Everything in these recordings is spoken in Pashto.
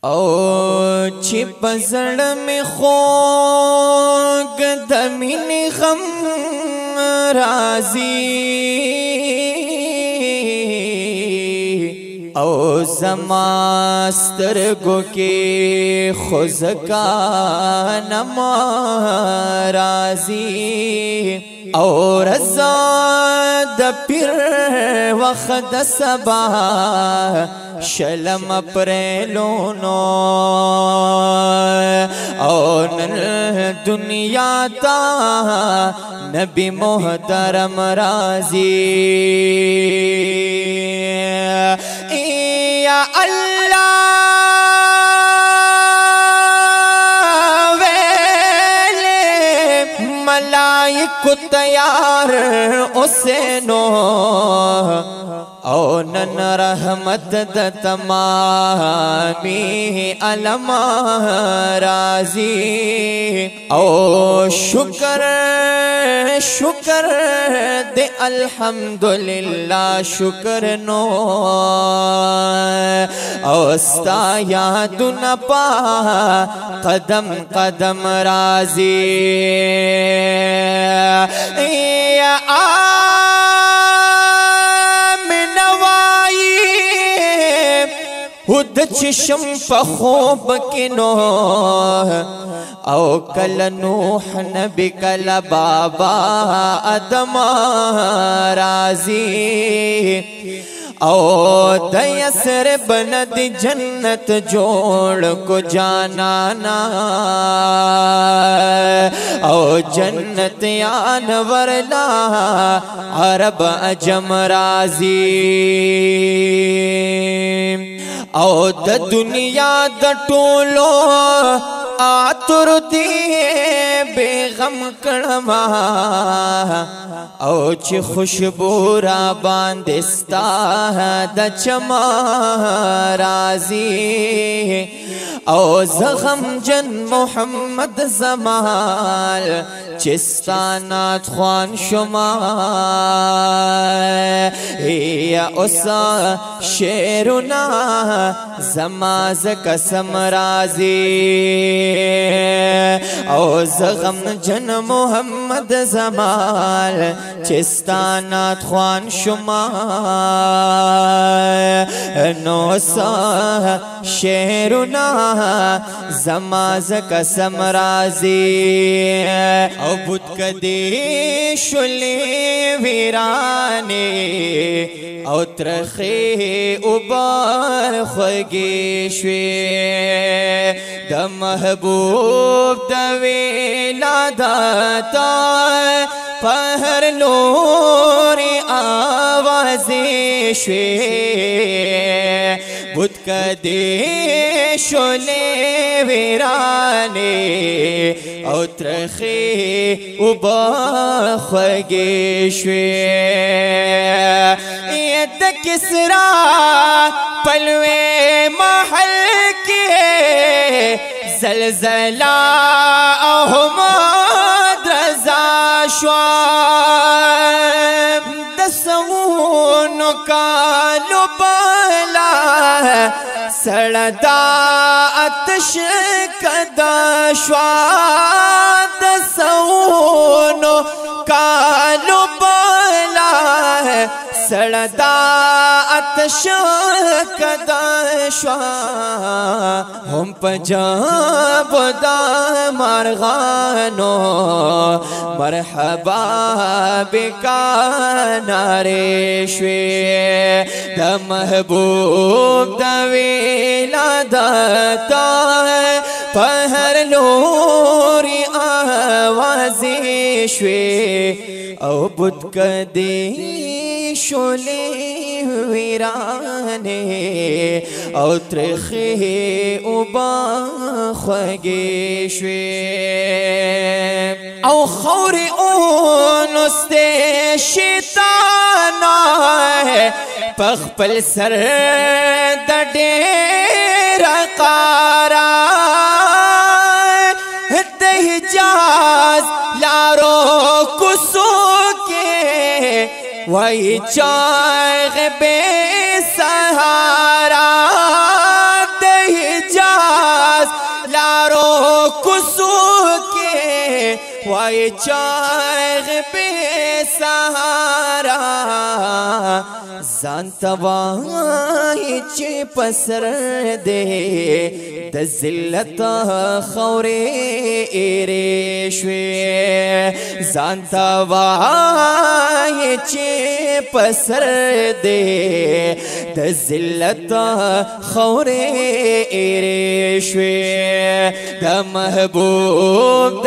او چې پزړه می خوږ د مینې غم راځي او زما سترګو کې خوځکا نما راځي او رضا د پیر وخت د سبا شلم پرلونو او نن دنیا تا نبی محترم راضی یا اللہ ویلے ملائک تیار اسینو او نن رحمت د تمامی علم راضی او شکر شکر دے الحمدللہ شکر نو او استا یادن پا قدم قدم راضی یا خود چشم پخوب کنو او کل نوح نبی کل بابا آدم راضی او دیسر بند جنت جوڑ کو جانانا او جنت یانور لا عرب عجم راضی او د دنیا د ټولو آتر دی بیغم کړما او چې خوشبو را باندې ستا د چما راضی او زغم جن محمد زمال چستانات خوان شما یا اسا شیرنا زماز قسم راضی او زغم جن محمد زمال چستانات خوان شما نو اسا شیرنا زماز قسم راضی او بود کدی شلی ویرانے او ترخی اوبار خوگی شوی د محبوب د ولادتا پهر لوری آوازی شوی بود کدی شلی ویرانے او ترخی اوبا خوگی شوی ید کسرا پلوے محل کے زلزلہ احمد رضا شواب دسون کالو بالا سڑدا اتش کدا شواب دسون کالو بالا سڑدا اتش کدا شوا ہم پجاب دا مارغانو مرحبا بکا نارے شوی دا محبوب دا ولادتا پہر لوری آوازی شوی او بود کدی شولی ویرانے او ترخی اوبا خوگی شوی او خوری اونستے شیطانا پخپل سر دا دیر قارا دہجاز لارو کسو کے وہی چاغ بے سہارا دہجاز لارو کوسو کې وای چاغ بے سہارا ځان ته وای چې پسر دې د ذلت خورې ایرې شوې ځان ته وای چې پسر دې د ذلت خورې ایرې شوې د محبوب د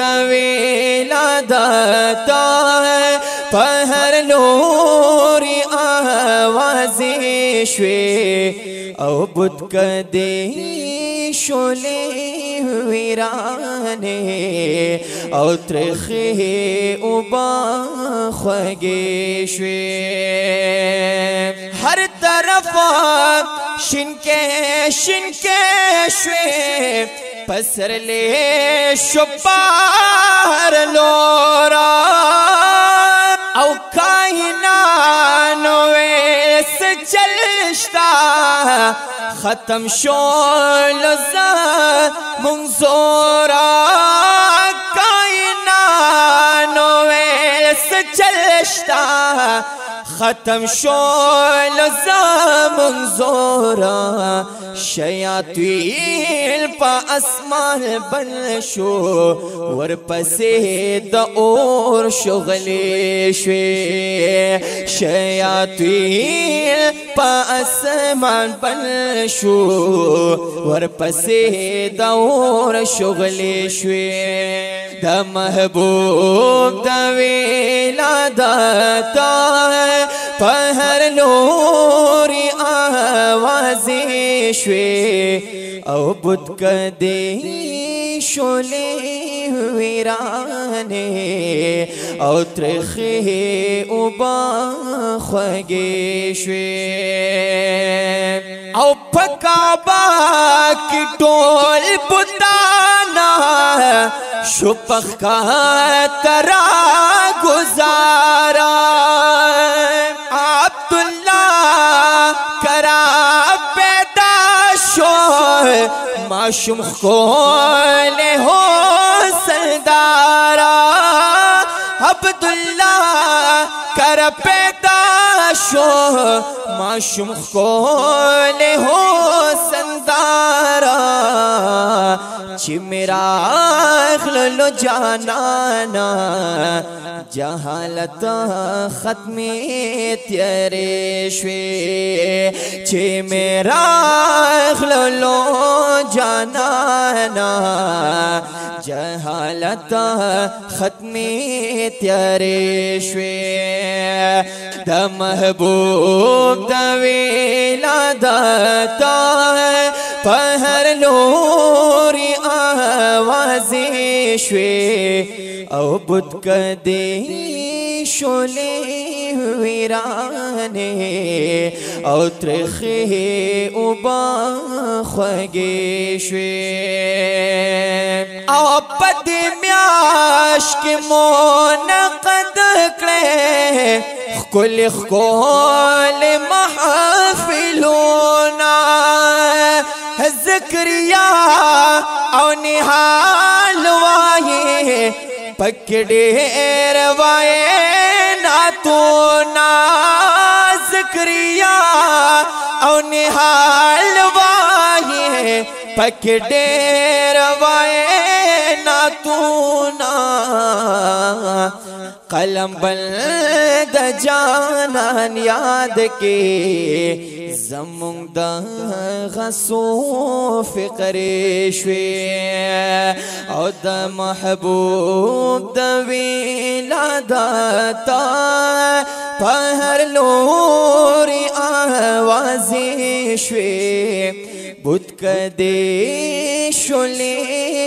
ولادت په هر لوري آوازې شوې او بت کدې شولې ویرانې او ترخې اوبه خوږې شوې هر طرف شینکې شینکې شوې پسرلې شپار لورا او کائنانو ویس چلشتا ختم شول منظورا کائنانو ویس چلشتا ختم شول منظورا شیاطین پا اسمان بن شو ورپسې د اور شغلې شوې شیاطین پا اسمان بن شو ورپسې د اور شغلې شوې د محبوب د ولادت په هر لوري آوازې شوې او بت کدې شولې ویرانې او ترخې اوبه خوږې شوې او په کعبه کې ټول بتانا شو پخکا را گزارا عبداللہ کرا پیدا شو معشوم خول ہو سردارا عبداللہ کرا پیدا شو معشوم خول ہو سردارا چی میرا اخلو جانانا جہالت ختمی تیرے شوی چی میرا اخلو جانانا جہالت ختمی تیرے شوی دا محبوب دا ولادت په هر لوري آوازې شوې او بت کدې شولې ویرانې او ترخې اوبه خوږې شوې او په دې میاشت کې مو نقد کړې ښکلې ښکلې محفلونه زکریا او نحال وایې پک ډېر وایې نعتونه زکریا او نحال وایې پک ډېر وایې نعتونه قلم بل د جانان یاد کې زمونږ د غسو فقر شوې او د محبوب د ولادت په هر لوري آوازې شوې بت کدې شولې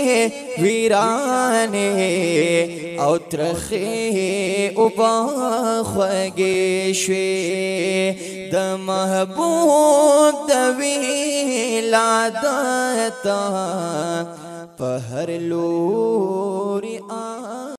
ویرانې او ترخې اوبه خوږې شوې د محبوب د ولادت په هر لوري